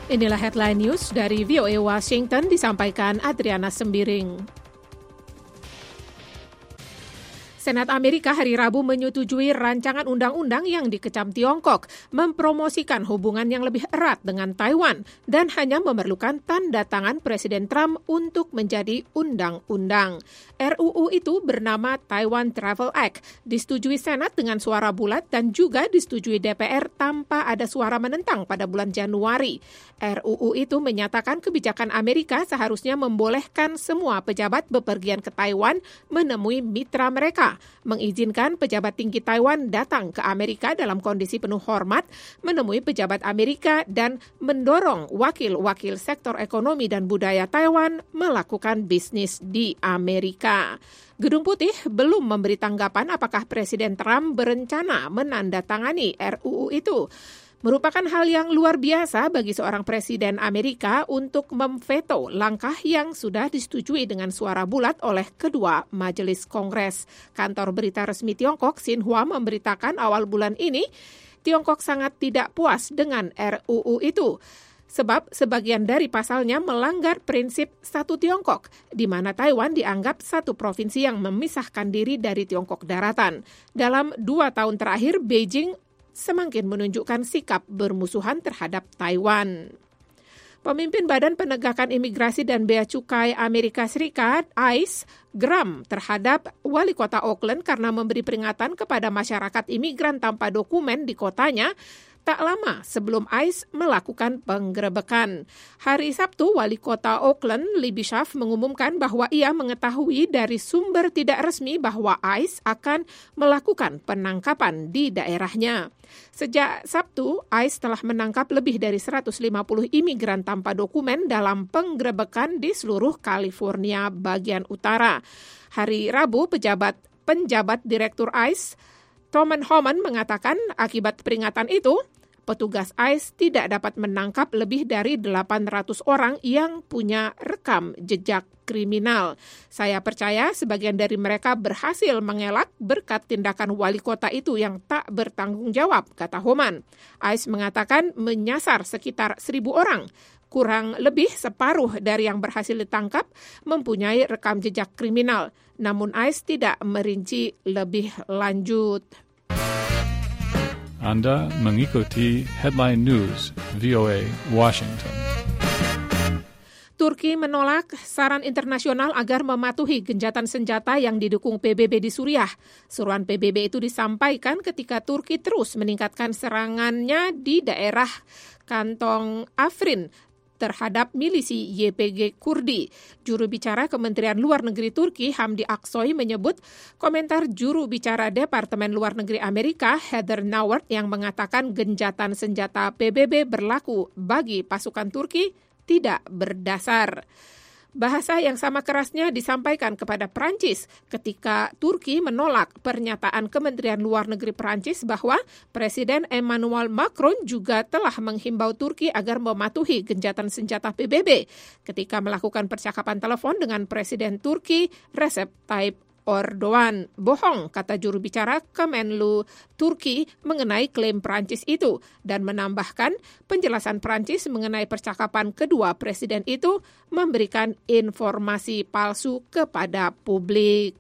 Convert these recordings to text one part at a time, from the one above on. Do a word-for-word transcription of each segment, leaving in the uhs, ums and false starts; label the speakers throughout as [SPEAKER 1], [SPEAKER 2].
[SPEAKER 1] Inilah headline news dari V O A Washington disampaikan Adriana Sembiring. Senat Amerika hari Rabu menyetujui rancangan undang-undang yang dikecam Tiongkok, mempromosikan hubungan yang lebih erat dengan Taiwan dan hanya memerlukan tanda tangan Presiden Trump untuk menjadi undang-undang. R U U itu bernama Taiwan Travel Act, disetujui Senat dengan suara bulat dan juga disetujui D P R tanpa ada suara menentang pada bulan Januari. R U U itu menyatakan kebijakan Amerika seharusnya membolehkan semua pejabat bepergian ke Taiwan menemui mitra mereka, mengizinkan pejabat tinggi Taiwan datang ke Amerika dalam kondisi penuh hormat, menemui pejabat Amerika, dan mendorong wakil-wakil sektor ekonomi dan budaya Taiwan melakukan bisnis di Amerika. Gedung Putih belum memberi tanggapan apakah Presiden Trump berencana menandatangani R U U itu. Merupakan hal yang luar biasa bagi seorang presiden Amerika untuk memveto langkah yang sudah disetujui dengan suara bulat oleh kedua majelis Kongres. Kantor berita resmi Tiongkok, Xinhua, memberitakan awal bulan ini, Tiongkok sangat tidak puas dengan R U U itu. Sebab sebagian dari pasalnya melanggar prinsip satu Tiongkok, di mana Taiwan dianggap satu provinsi yang memisahkan diri dari Tiongkok daratan. Dalam dua tahun terakhir, Beijing semakin menunjukkan sikap bermusuhan terhadap Taiwan. Pemimpin Badan Penegakan Imigrasi dan Bea Cukai Amerika Serikat, I C E, geram terhadap wali kota Oakland karena memberi peringatan kepada masyarakat imigran tanpa dokumen di kotanya tak lama sebelum I C E melakukan penggerebekan. Hari Sabtu, wali kota Oakland, Lee Bishop, mengumumkan bahwa ia mengetahui dari sumber tidak resmi bahwa I C E akan melakukan penangkapan di daerahnya. Sejak Sabtu, I C E telah menangkap lebih dari seratus lima puluh imigran tanpa dokumen dalam penggerebekan di seluruh California bagian utara. Hari Rabu, pejabat penjabat Direktur I C E, Thomas Homan, mengatakan akibat peringatan itu, petugas I C E tidak dapat menangkap lebih dari delapan ratus orang yang punya rekam jejak kriminal. Saya percaya sebagian dari mereka berhasil mengelak berkat tindakan wali kota itu yang tak bertanggung jawab, kata Homan. I C E mengatakan menyasar sekitar seribu orang. Kurang lebih separuh dari yang berhasil ditangkap mempunyai rekam jejak kriminal. Namun I C E tidak merinci lebih lanjut.
[SPEAKER 2] Anda mengikuti Headline News V O A Washington.
[SPEAKER 1] Turki menolak saran internasional agar mematuhi gencatan senjata yang didukung P B B di Suriah. Seruan P B B itu disampaikan ketika Turki terus meningkatkan serangannya di daerah kantong Afrin terhadap milisi Y P G Kurdi. Juru bicara Kementerian Luar Negeri Turki, Hamdi Aksoy, menyebut komentar juru bicara Departemen Luar Negeri Amerika, Heather Nauert, yang mengatakan gencatan senjata P B B berlaku bagi pasukan Turki tidak berdasar. Bahasa yang sama kerasnya disampaikan kepada Prancis ketika Turki menolak pernyataan Kementerian Luar Negeri Prancis bahwa Presiden Emmanuel Macron juga telah menghimbau Turki agar mematuhi gencatan senjata P B B ketika melakukan percakapan telepon dengan Presiden Turki Recep Tayyip Erdogan. Bohong, kata juru bicara Kemenlu Turki mengenai klaim Prancis itu, dan menambahkan penjelasan Prancis mengenai percakapan kedua presiden itu memberikan informasi palsu kepada publik.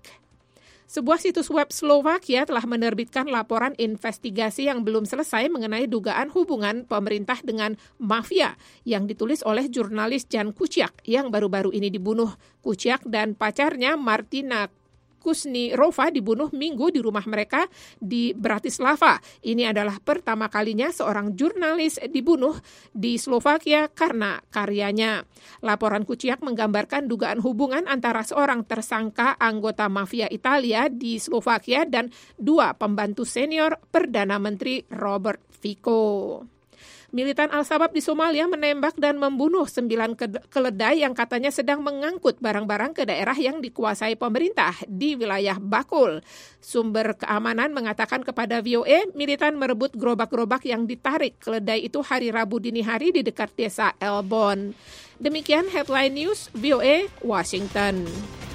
[SPEAKER 1] Sebuah situs web Slovakia telah menerbitkan laporan investigasi yang belum selesai mengenai dugaan hubungan pemerintah dengan mafia yang ditulis oleh jurnalis Jan Kuciak yang baru-baru ini dibunuh. Kuciak dan pacarnya Martina Kusnirova dibunuh Minggu di rumah mereka di Bratislava. Ini adalah pertama kalinya seorang jurnalis dibunuh di Slovakia karena karyanya. Laporan Kuciak menggambarkan dugaan hubungan antara seorang tersangka anggota mafia Italia di Slovakia dan dua pembantu senior Perdana Menteri Robert Fico. Militan Al-Shabaab di Somalia menembak dan membunuh sembilan keledai yang katanya sedang mengangkut barang-barang ke daerah yang dikuasai pemerintah di wilayah Bakul. Sumber keamanan mengatakan kepada V O A, militan merebut gerobak-gerobak yang ditarik keledai itu hari Rabu dini hari di dekat desa Elbon. Demikian Headline News V O A Washington.